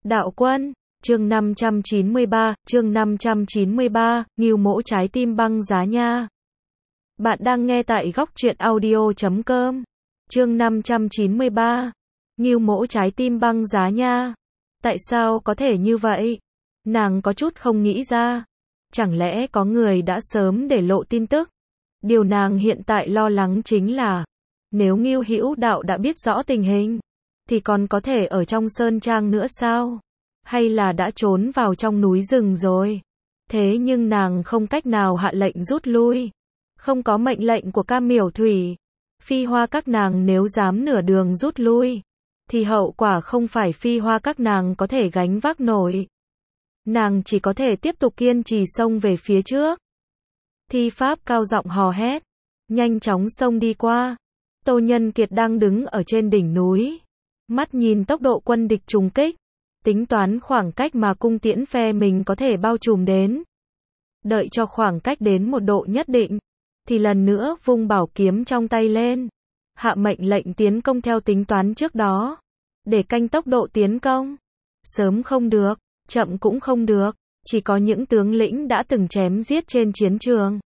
Đạo quân, chương 593, Ngưu Mỗ trái tim băng giá nha. Bạn đang nghe tại góc truyện audio.com. Chương 593, Ngưu Mỗ trái tim băng giá nha. Tại sao có thể như vậy? Nàng có chút không nghĩ ra. Chẳng lẽ có người đã sớm để lộ tin tức? Điều nàng hiện tại lo lắng chính là, nếu Ngưu Hữu Đạo đã biết rõ tình hình, thì còn có thể ở trong sơn trang nữa sao? Hay là đã trốn vào trong núi rừng rồi? Thế nhưng nàng không cách nào hạ lệnh rút lui. Không có mệnh lệnh của Cam Miểu Thủy, Phi Hoa các nàng nếu dám nửa đường rút lui, thì hậu quả không phải Phi Hoa các nàng có thể gánh vác nổi. Nàng chỉ có thể tiếp tục kiên trì xông về phía trước. Thi pháp cao giọng hò hét, nhanh chóng xông đi qua. Tô Nhân Kiệt đang đứng ở trên đỉnh núi, mắt nhìn tốc độ quân địch trùng kích, tính toán khoảng cách mà cung tiễn phe mình có thể bao trùm đến. Đợi cho khoảng cách đến một độ nhất định, thì lần nữa vung bảo kiếm trong tay lên, hạ mệnh lệnh tiến công theo tính toán trước đó, để canh tốc độ tiến công. Sớm không được, chậm cũng không được, chỉ có những tướng lĩnh đã từng chém giết trên chiến trường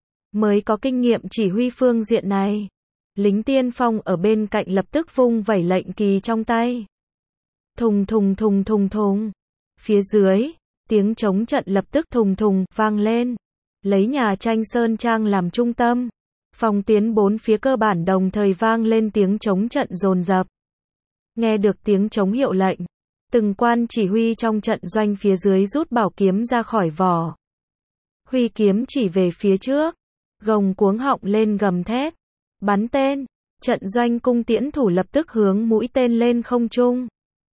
mới có kinh nghiệm chỉ huy phương diện này. Lính tiên phong ở bên cạnh lập tức vung vẩy lệnh kỳ trong tay. Thùng thùng thùng thùng thùng. Phía dưới, tiếng trống trận lập tức thùng thùng vang lên. Lấy nhà tranh sơn trang làm trung tâm, phòng tuyến bốn phía cơ bản đồng thời vang lên tiếng trống trận dồn dập. Nghe được tiếng trống hiệu lệnh, từng quan chỉ huy trong trận doanh phía dưới rút bảo kiếm ra khỏi vỏ. Huy kiếm chỉ về phía trước, gồng cuống họng lên gầm thét, bắn tên. Trận doanh cung tiễn thủ lập tức hướng mũi tên lên không trung.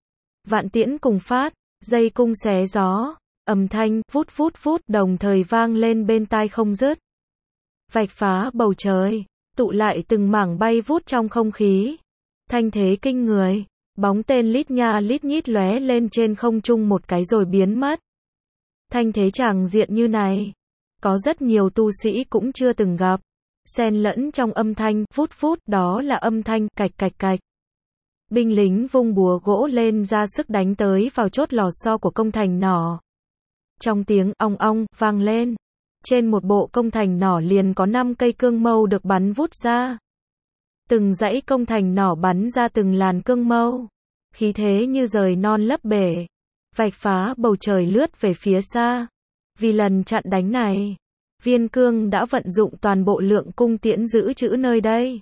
Vạn tiễn cùng phát, dây cung xé gió, âm thanh vút vút vút đồng thời vang lên bên tai không dứt. Vạch phá bầu trời, tụ lại từng mảng bay vút trong không khí. Thanh thế kinh người, bóng tên lít nha lít nhít lóe lên trên không trung một cái rồi biến mất. Thanh thế tràng diện như này, có rất nhiều tu sĩ cũng chưa từng gặp. Xen lẫn trong âm thanh vút vút, đó là âm thanh cạch cạch cạch. Binh lính vung búa gỗ lên ra sức đánh tới vào chốt lò xo của công thành nỏ. Trong tiếng ong ong vang lên, trên một bộ công thành nỏ liền có 5 cây cương mâu được bắn vút ra. Từng dãy công thành nỏ bắn ra từng làn cương mâu, khí thế như rời non lấp bể, vạch phá bầu trời lướt về phía xa. Vì lần chặn đánh này, Viên Cương đã vận dụng toàn bộ lượng cung tiễn giữ trữ nơi đây.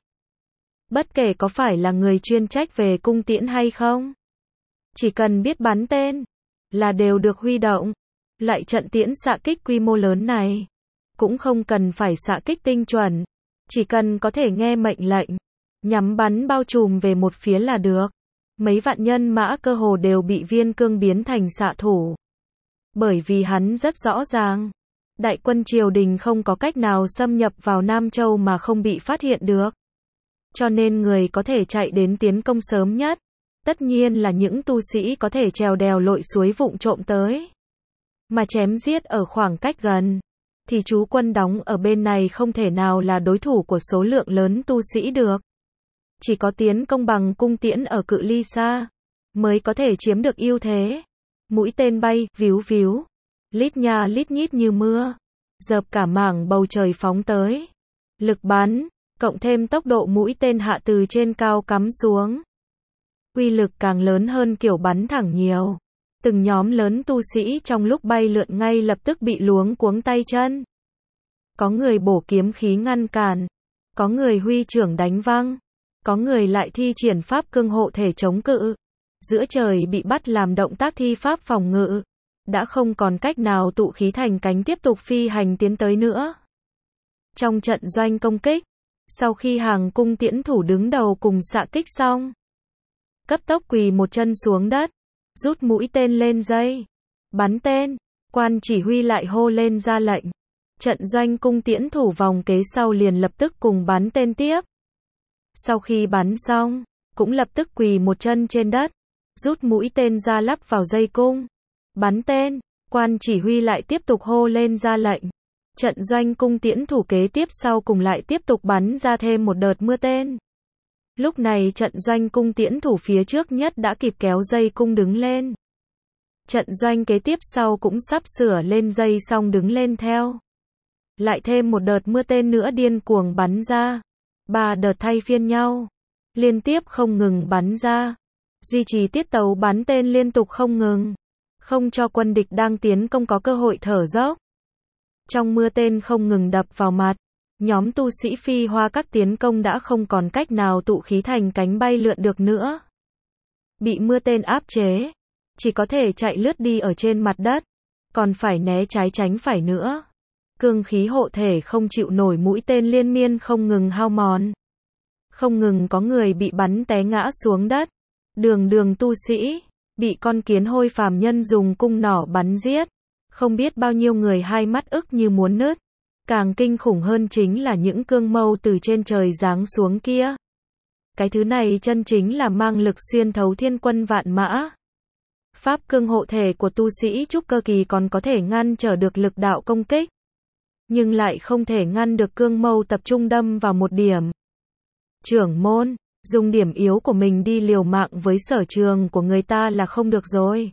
Bất kể có phải là người chuyên trách về cung tiễn hay không, chỉ cần biết bắn tên là đều được huy động. Loại trận tiễn xạ kích quy mô lớn này cũng không cần phải xạ kích tinh chuẩn, chỉ cần có thể nghe mệnh lệnh, nhắm bắn bao trùm về một phía là được. Mấy vạn nhân mã cơ hồ đều bị Viên Cương biến thành xạ thủ. Bởi vì hắn rất rõ ràng, đại quân triều đình không có cách nào xâm nhập vào Nam Châu mà không bị phát hiện được. Cho nên người có thể chạy đến tiến công sớm nhất, tất nhiên là những tu sĩ có thể trèo đèo lội suối vụng trộm tới. Mà chém giết ở khoảng cách gần, thì chú quân đóng ở bên này không thể nào là đối thủ của số lượng lớn tu sĩ được. Chỉ có tiến công bằng cung tiễn ở cự ly xa, mới có thể chiếm được ưu thế. Mũi tên bay, víu víu, lít nha lít nhít như mưa, dợp cả mảng bầu trời phóng tới. Lực bắn, cộng thêm tốc độ mũi tên hạ từ trên cao cắm xuống, uy lực càng lớn hơn kiểu bắn thẳng nhiều. Từng nhóm lớn tu sĩ trong lúc bay lượn ngay lập tức bị luống cuống tay chân. Có người bổ kiếm khí ngăn cản, có người huy chưởng đánh văng, có người lại thi triển pháp cương hộ thể chống cự. Giữa trời bị bắt làm động tác thi pháp phòng ngự, đã không còn cách nào tụ khí thành cánh tiếp tục phi hành tiến tới nữa. Trong trận doanh công kích, sau khi hàng cung tiễn thủ đứng đầu cùng xạ kích xong, cấp tốc quỳ một chân xuống đất, rút mũi tên lên dây, bắn tên. Quan chỉ huy lại hô lên ra lệnh. Trận doanh cung tiễn thủ vòng kế sau liền lập tức cùng bắn tên tiếp. Sau khi bắn xong, cũng lập tức quỳ một chân trên đất, rút mũi tên ra lắp vào dây cung, bắn tên. Quan chỉ huy lại tiếp tục hô lên ra lệnh. Trận doanh cung tiễn thủ kế tiếp sau cùng lại tiếp tục bắn ra thêm một đợt mưa tên. Lúc này trận doanh cung tiễn thủ phía trước nhất đã kịp kéo dây cung đứng lên. Trận doanh kế tiếp sau cũng sắp sửa lên dây xong đứng lên theo. Lại thêm một đợt mưa tên nữa điên cuồng bắn ra. 3 đợt thay phiên nhau. Liên tiếp không ngừng bắn ra. Duy trì tiết tấu bắn tên liên tục không ngừng. Không cho quân địch đang tiến công có cơ hội thở dốc. Trong mưa tên không ngừng đập vào mặt, nhóm tu sĩ Phi Hoa Các tiến công đã không còn cách nào tụ khí thành cánh bay lượn được nữa. Bị mưa tên áp chế, chỉ có thể chạy lướt đi ở trên mặt đất, còn phải né trái tránh phải nữa. Cương khí hộ thể không chịu nổi mũi tên liên miên không ngừng hao mòn. Không ngừng có người bị bắn té ngã xuống đất. Đường tu sĩ, bị con kiến hôi phàm nhân dùng cung nỏ bắn giết. Không biết bao nhiêu người hai mắt ức như muốn nứt. Càng kinh khủng hơn chính là những cương mâu từ trên trời giáng xuống kia. Cái thứ này chân chính là mang lực xuyên thấu thiên quân vạn mã. Pháp cương hộ thể của tu sĩ trúc cơ kỳ còn có thể ngăn trở được lực đạo công kích. Nhưng lại không thể ngăn được cương mâu tập trung đâm vào một điểm. Trưởng môn, dùng điểm yếu của mình đi liều mạng với sở trường của người ta là không được rồi.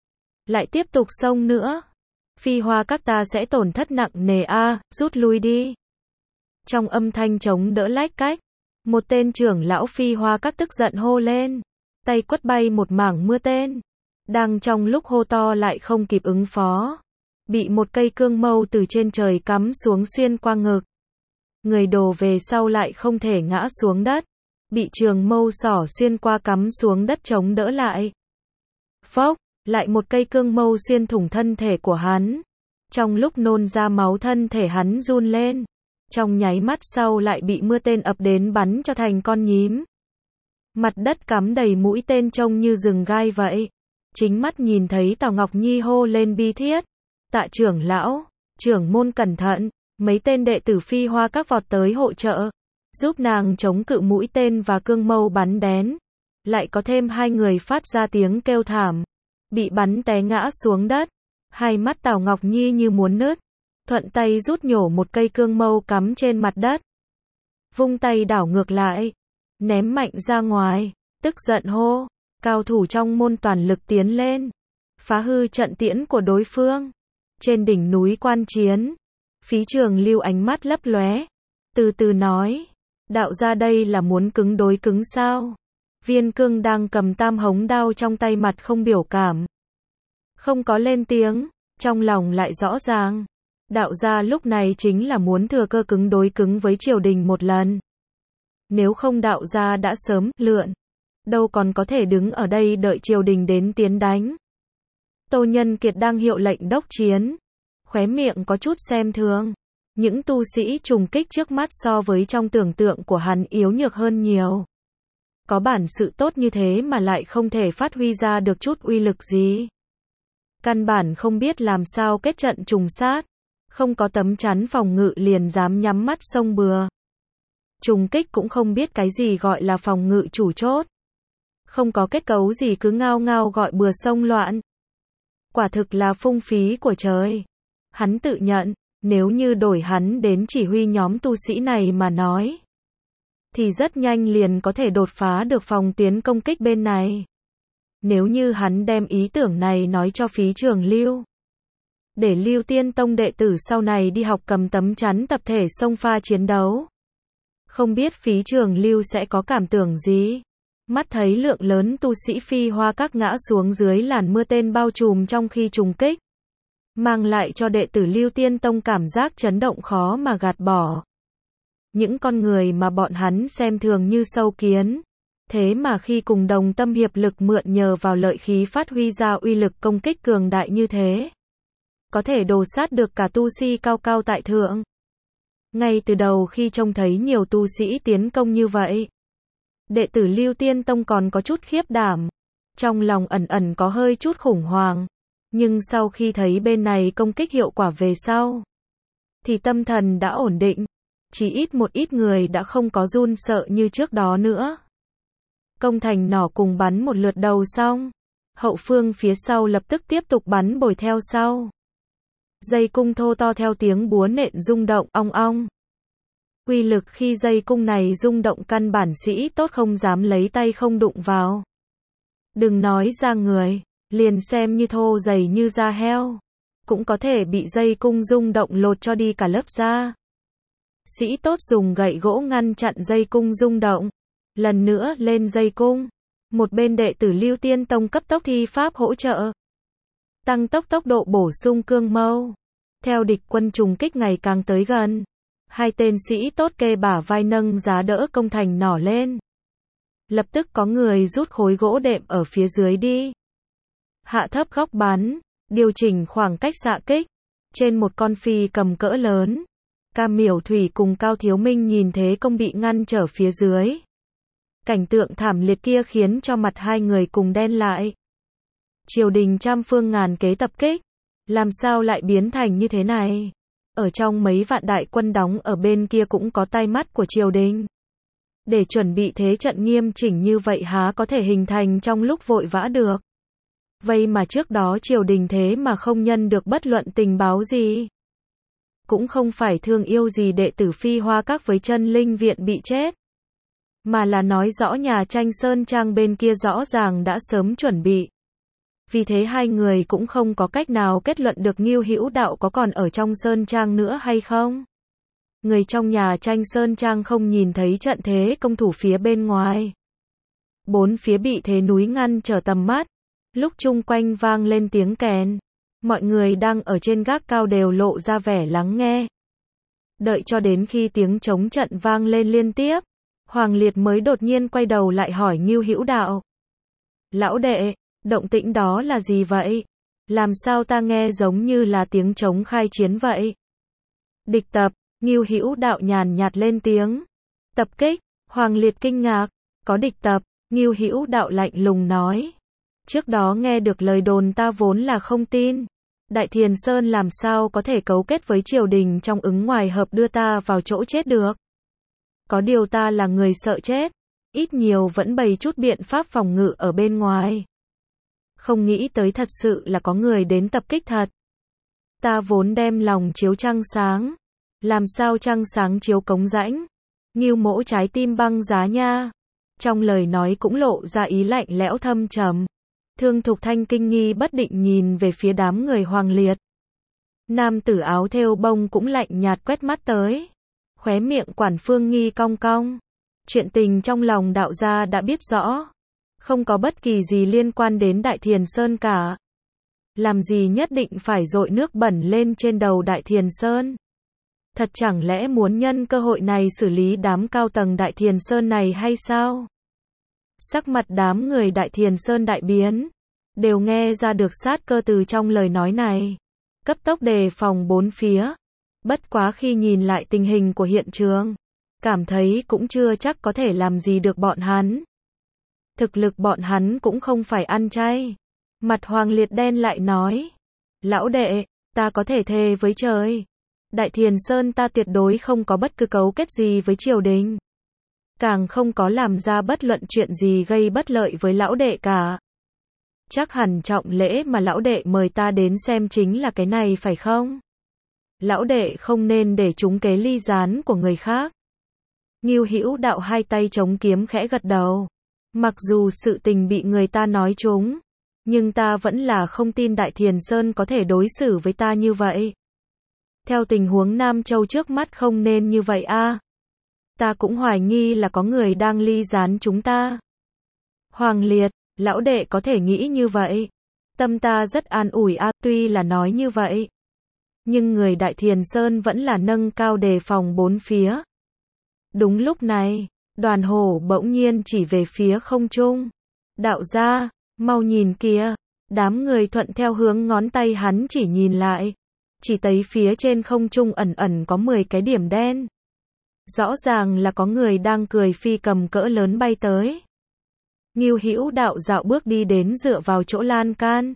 Lại tiếp tục xông nữa. Phi Hoa Các ta sẽ tổn thất nặng nề rút lui đi. Trong âm thanh chống đỡ lách cách, một tên trưởng lão Phi Hoa Các tức giận hô lên, tay quất bay một mảng mưa tên. Đang trong lúc hô to lại không kịp ứng phó, bị một cây cương mâu từ trên trời cắm xuống xuyên qua ngực. Người đổ về sau lại không thể ngã xuống đất, bị trường mâu xỏ xuyên qua cắm xuống đất chống đỡ lại. Phốc, lại một cây cương mâu xuyên thủng thân thể của hắn. Trong lúc nôn ra máu thân thể hắn run lên. Trong nháy mắt sau lại bị mưa tên ập đến bắn cho thành con nhím. Mặt đất cắm đầy mũi tên trông như rừng gai vậy. Chính mắt nhìn thấy Tào Ngọc Nhi hô lên bi thiết. Tạ trưởng lão, trưởng môn cẩn thận. Mấy tên đệ tử Phi Hoa Các vọt tới hỗ trợ, giúp nàng chống cự mũi tên và cương mâu bắn đén. Lại có thêm 2 người phát ra tiếng kêu thảm, bị bắn té ngã xuống đất. Hai mắt Tào Ngọc Nhi như muốn nứt, thuận tay rút nhổ một cây cương mâu cắm trên mặt đất. Vung tay đảo ngược lại, ném mạnh ra ngoài, tức giận hô, cao thủ trong môn toàn lực tiến lên, phá hư trận tiễn của đối phương. Trên đỉnh núi quan chiến, Phí Trường Lưu ánh mắt lấp lóe, từ từ nói, đạo gia đây là muốn cứng đối cứng sao? Viên Cương đang cầm tam hống đao trong tay mặt không biểu cảm, không có lên tiếng, trong lòng lại rõ ràng. Đạo gia lúc này chính là muốn thừa cơ cứng đối cứng với triều đình một lần. Nếu không đạo gia đã sớm lượn, đâu còn có thể đứng ở đây đợi triều đình đến tiến đánh. Tô Nhân Kiệt đang hiệu lệnh đốc chiến, khóe miệng có chút xem thường. Những tu sĩ trùng kích trước mắt so với trong tưởng tượng của hắn yếu nhược hơn nhiều. Có bản sự tốt như thế mà lại không thể phát huy ra được chút uy lực gì. Căn bản không biết làm sao kết trận trùng sát. Không có tấm chắn phòng ngự liền dám nhắm mắt xông bừa. Trùng kích cũng không biết cái gì gọi là phòng ngự chủ chốt. Không có kết cấu gì cứ ngao ngao gọi bừa xông loạn. Quả thực là phung phí của trời. Hắn tự nhận, nếu như đổi hắn đến chỉ huy nhóm tu sĩ này mà nói, thì rất nhanh liền có thể đột phá được phòng tuyến công kích bên này. Nếu như hắn đem ý tưởng này nói cho Phí Trường Lưu, để Lưu Tiên Tông đệ tử sau này đi học cầm tấm chắn tập thể xông pha chiến đấu, không biết Phí Trường Lưu sẽ có cảm tưởng gì. Mắt thấy lượng lớn tu sĩ Phi Hoa Các ngã xuống dưới làn mưa tên bao trùm trong khi trùng kích, mang lại cho đệ tử Lưu Tiên Tông cảm giác chấn động khó mà gạt bỏ. Những con người mà bọn hắn xem thường như sâu kiến, thế mà khi cùng đồng tâm hiệp lực mượn nhờ vào lợi khí phát huy ra uy lực công kích cường đại như thế, có thể đồ sát được cả tu sĩ cao cao tại thượng. Ngay từ đầu khi trông thấy nhiều tu sĩ tiến công như vậy, đệ tử Lưu Tiên Tông còn có chút khiếp đảm, trong lòng ẩn ẩn có hơi chút khủng hoảng. Nhưng sau khi thấy bên này công kích hiệu quả về sau, thì tâm thần đã ổn định. Chỉ ít một ít người đã không có run sợ như trước đó nữa. Công thành nỏ cùng bắn một lượt đầu xong, hậu phương phía sau lập tức tiếp tục bắn bồi theo sau. Dây cung thô to theo tiếng búa nện rung động ong ong. Uy lực khi dây cung này rung động căn bản sĩ tốt không dám lấy tay không đụng vào. Đừng nói ra người, liền xem như thô dày như da heo, cũng có thể bị dây cung rung động lột cho đi cả lớp da. Sĩ tốt dùng gậy gỗ ngăn chặn dây cung rung động, lần nữa lên dây cung. Một bên đệ tử Lưu Tiên Tông cấp tốc thi pháp hỗ trợ, tăng tốc độ bổ sung cương mâu. Theo địch quân trùng kích ngày càng tới gần, hai tên sĩ tốt kê bả vai nâng giá đỡ công thành nỏ lên. Lập tức có người rút khối gỗ đệm ở phía dưới đi. Hạ thấp góc bắn, điều chỉnh khoảng cách xạ kích. Trên một con phi cầm cỡ lớn, Cam Miểu Thủy cùng Cao Thiếu Minh nhìn thế công bị ngăn trở phía dưới. Cảnh tượng thảm liệt kia khiến cho mặt hai người cùng đen lại. Triều đình trăm phương ngàn kế tập kích, làm sao lại biến thành như thế này? Ở trong mấy vạn đại quân đóng ở bên kia cũng có tai mắt của triều đình. Để chuẩn bị thế trận nghiêm chỉnh như vậy há có thể hình thành trong lúc vội vã được. Vậy mà trước đó triều đình thế mà không nhân được bất luận tình báo gì. Cũng không phải thương yêu gì đệ tử Phi Hoa Các với Chân Linh Viện bị chết, mà là nói rõ nhà tranh Sơn Trang bên kia rõ ràng đã sớm chuẩn bị. Vì thế hai người cũng không có cách nào kết luận được Ngưu Hữu Đạo có còn ở trong Sơn Trang nữa hay không. Người trong nhà tranh Sơn Trang không nhìn thấy trận thế công thủ phía bên ngoài. Bốn phía bị thế núi ngăn trở tầm mắt. Lúc chung quanh vang lên tiếng kèn, mọi người đang ở trên gác cao đều lộ ra vẻ lắng nghe. Đợi cho đến khi tiếng trống trận vang lên liên tiếp, Hoàng Liệt mới đột nhiên quay đầu lại hỏi Ngưu Hữu Đạo. Lão đệ, động tĩnh đó là gì vậy? Làm sao ta nghe giống như là tiếng trống khai chiến vậy? Địch tập, Ngưu Hữu Đạo nhàn nhạt lên tiếng. Tập kích, Hoàng Liệt kinh ngạc. Có địch tập, Ngưu Hữu Đạo lạnh lùng nói. Trước đó nghe được lời đồn ta vốn là không tin. Đại Thiền Sơn làm sao có thể cấu kết với triều đình trong ứng ngoài hợp đưa ta vào chỗ chết được. Có điều ta là người sợ chết, ít nhiều vẫn bày chút biện pháp phòng ngự ở bên ngoài. Không nghĩ tới thật sự là có người đến tập kích thật. Ta vốn đem lòng chiếu trăng sáng, làm sao trăng sáng chiếu cống rãnh. Ngưu mỗ trái tim băng giá nha. Trong lời nói cũng lộ ra ý lạnh lẽo thâm trầm. Thương Thục Thanh kinh nghi bất định nhìn về phía đám người Hoàng Liệt. Nam tử áo thêu bông cũng lạnh nhạt quét mắt tới. Khóe miệng Quản Phương Nghi cong cong. Chuyện tình trong lòng đạo gia đã biết rõ. Không có bất kỳ gì liên quan đến Đại Thiền Sơn cả. Làm gì nhất định phải dội nước bẩn lên trên đầu Đại Thiền Sơn. Thật chẳng lẽ muốn nhân cơ hội này xử lý đám cao tầng Đại Thiền Sơn này hay sao? Sắc mặt đám người Đại Thiền Sơn đại biến, đều nghe ra được sát cơ từ trong lời nói này. Cấp tốc đề phòng bốn phía. Bất quá khi nhìn lại tình hình của hiện trường, cảm thấy cũng chưa chắc có thể làm gì được bọn hắn. Thực lực bọn hắn cũng không phải ăn chay. Mặt Hoàng Liệt đen lại nói. Lão đệ, ta có thể thề với trời. Đại Thiền Sơn ta tuyệt đối không có bất cứ cấu kết gì với triều đình. Càng không có làm ra bất luận chuyện gì gây bất lợi với lão đệ cả. Chắc hẳn trọng lễ mà lão đệ mời ta đến xem chính là cái này phải không? Lão đệ không nên để trúng kế ly gián của người khác. Ngưu Hữu Đạo hai tay chống kiếm khẽ gật đầu. Mặc dù sự tình bị người ta nói trúng, nhưng ta vẫn là không tin Đại Thiền Sơn có thể đối xử với ta như vậy. Theo tình huống Nam Châu trước mắt không nên như vậy a. Ta cũng hoài nghi là có người đang ly gián chúng ta. Hoàng Liệt, lão đệ có thể nghĩ như vậy. Tâm ta rất an ủi a, tuy là nói như vậy. Nhưng người Đại Thiền Sơn vẫn là nâng cao đề phòng bốn phía. Đúng lúc này, Đoàn Hổ bỗng nhiên chỉ về phía không trung. Đạo gia, mau nhìn kìa. Đám người thuận theo hướng ngón tay hắn chỉ nhìn lại. Chỉ thấy phía trên không trung ẩn ẩn có 10 cái điểm đen. Rõ ràng là có người đang cười phi cầm cỡ lớn bay tới. Ngưu Hữu Đạo dạo bước đi đến dựa vào chỗ lan can.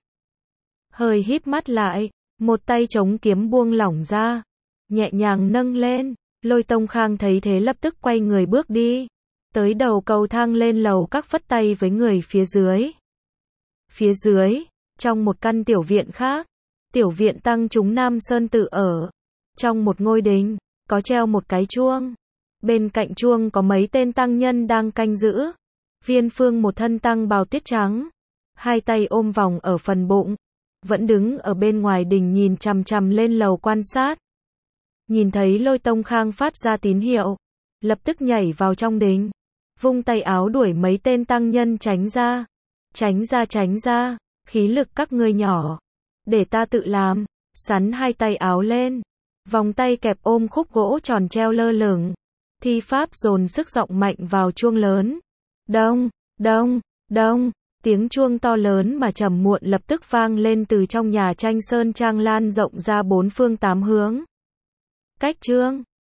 Hơi híp mắt lại, một tay chống kiếm buông lỏng ra, nhẹ nhàng nâng lên. Lôi Tông Khang thấy thế lập tức quay người bước đi. Tới đầu cầu thang lên lầu các phất tay với người phía dưới. Phía dưới, trong một căn tiểu viện khác, tiểu viện tăng chúng Nam Sơn tự ở. Trong một ngôi đình, có treo một cái chuông. Bên cạnh chuông có mấy tên tăng nhân đang canh giữ. Viên Phương một thân tăng bào tiết trắng, hai tay ôm vòng ở phần bụng, vẫn đứng ở bên ngoài đình nhìn chằm chằm lên lầu quan sát. Nhìn thấy Lôi Tông Khang phát ra tín hiệu, lập tức nhảy vào trong đình, vung tay áo đuổi mấy tên tăng nhân tránh ra. Tránh ra, khí lực các ngươi nhỏ, để ta tự làm, sắn hai tay áo lên, vòng tay kẹp ôm khúc gỗ tròn treo lơ lửng, thi pháp dồn sức giọng mạnh vào chuông lớn. Đông, đông, đông, tiếng chuông to lớn mà trầm muộn lập tức vang lên từ trong nhà tranh sơn trang lan rộng ra bốn phương tám hướng. Cách chương